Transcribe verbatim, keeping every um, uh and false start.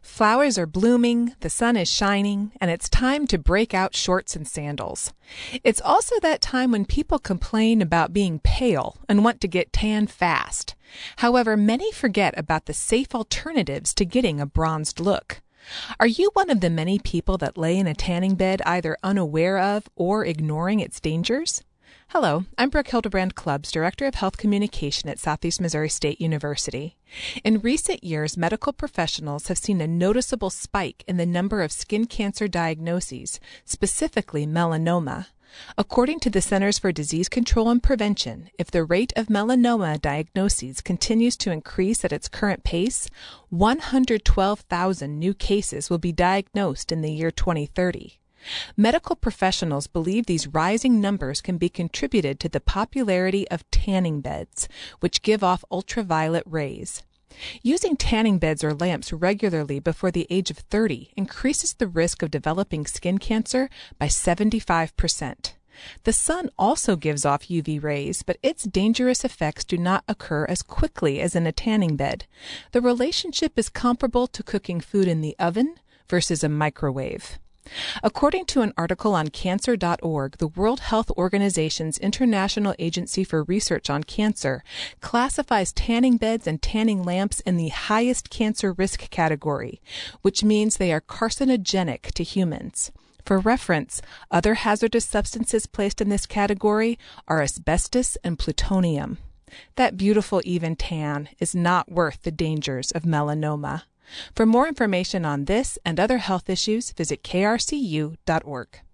Flowers are blooming, the sun is shining, and it's time to break out shorts and sandals. It's also that time when people complain about being pale and want to get tan fast. However, many forget about the safe alternatives to getting a bronzed look. Are you one of the many people that lay in a tanning bed either unaware of or ignoring its dangers? Hello, I'm Brooke Hildebrand Clubbs, Director of Health Communication at Southeast Missouri State University. In recent years, medical professionals have seen a noticeable spike in the number of skin cancer diagnoses, specifically melanoma. According to the Centers for Disease Control and Prevention, if the rate of melanoma diagnoses continues to increase at its current pace, one hundred twelve thousand new cases will be diagnosed in the year twenty thirty. Medical professionals believe these rising numbers can be contributed to the popularity of tanning beds, which give off ultraviolet rays. Using tanning beds or lamps regularly before the age of thirty increases the risk of developing skin cancer by seventy-five percent. The sun also gives off U V rays, but its dangerous effects do not occur as quickly as in a tanning bed. The relationship is comparable to cooking food in the oven versus a microwave. According to an article on cancer dot org, the World Health Organization's International Agency for Research on Cancer classifies tanning beds and tanning lamps in the highest cancer risk category, which means they are carcinogenic to humans. For reference, other hazardous substances placed in this category are asbestos and plutonium. That beautiful even tan is not worth the dangers of melanoma. For more information on this and other health issues, visit K R C U dot org.